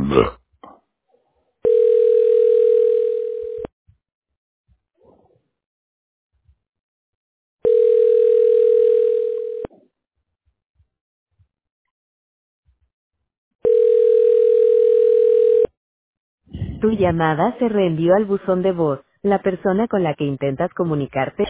Tu llamada se reenvió al buzón de voz. La persona con la que intentas comunicarte